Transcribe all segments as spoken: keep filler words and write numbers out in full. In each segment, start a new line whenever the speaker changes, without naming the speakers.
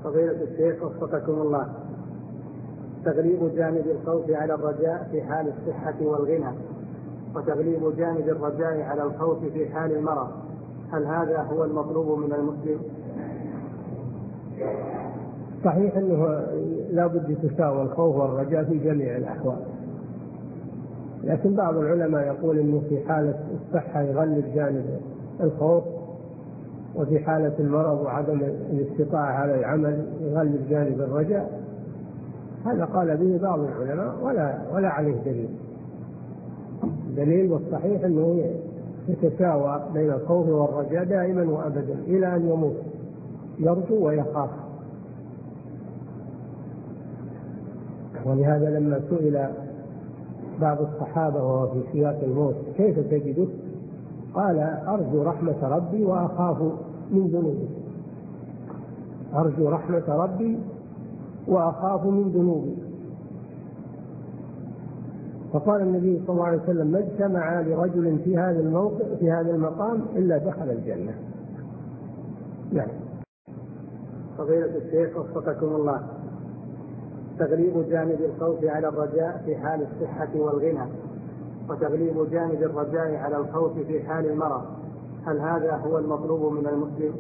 فضيلة الشيخ وفقكم الله، تغليب جانب الخوف على الرجاء في حال الصحة والغنى، وتغليب جانب الرجاء على الخوف في حال المرض، هل هذا هو المطلوب من المسلم؟
صحيح أنه لا بد يتساوى الخوف والرجاء في جميع الأحوال، لكن بعض العلماء يقول أنه في حالة الصحة يغلب جانب الخوف، وفي حالة المرض وعدم الاستطاعة على العمل يغلب جانب الرجاء. هذا قال به بعض العلماء ولا, ولا عليه دليل دليل والصحيح أنه يتساوى بين الخوف والرجاء دائما وأبدا إلى أن يموت، يرجو ويخاف. ولهذا لما سئل بعض الصحابة وهو في سياق الموت كيف تجده، قال أرجو رحمة ربي وأخاف من ذنوبه، أرجو رحمة ربي وأخاف من ذنوبي. فقال النبي صلى الله عليه وسلم ما اجتمع لرجل في هذا الموقف في هذا المقام إلا دخل الجنة. نعم.
فضيلة الشيخ وفقكم الله، تغليب جانب الخوف على الرجاء في حال الصحة والغنى، وتغليب جانب الرجاء على الخوف في حال المرض، هل هذا هو المطلوب من المسلم؟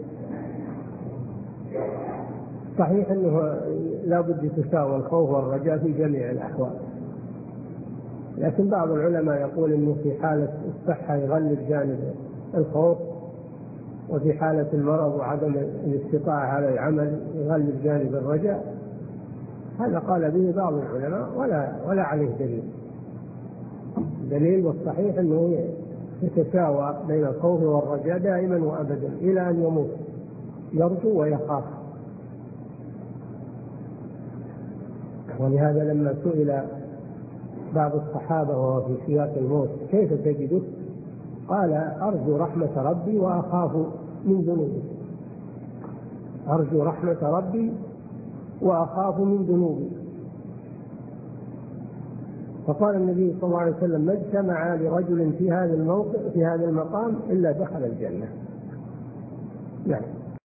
صحيح أنه لا بد يتساوى الخوف والرجاء في جميع الأحوال، لكن بعض العلماء يقول أنه في حالة الصحة يغلب جانب الخوف، وفي حالة المرض وعدم الاستطاعة على العمل يغلب جانب الرجاء. هذا قال به بعض العلماء ولا, ولا عليه دليل دليل والصحيح أنه يتساوى بين الخوف والرجاء دائما وأبدا إلى أن يموت، يرجو ويخاف. ولهذا لما سئل بعض الصحابة وهو في سياق الموت كيف تجده، قال أرجو رحمة ربي وأخاف من ذنوبه، أرجو رحمة ربي وأخاف من ذنوبي. فقال النبي صلى الله عليه وسلم ما اجتمع لرجل في هذا الموقف في هذا المقام إلا دخل الجنة. نعم.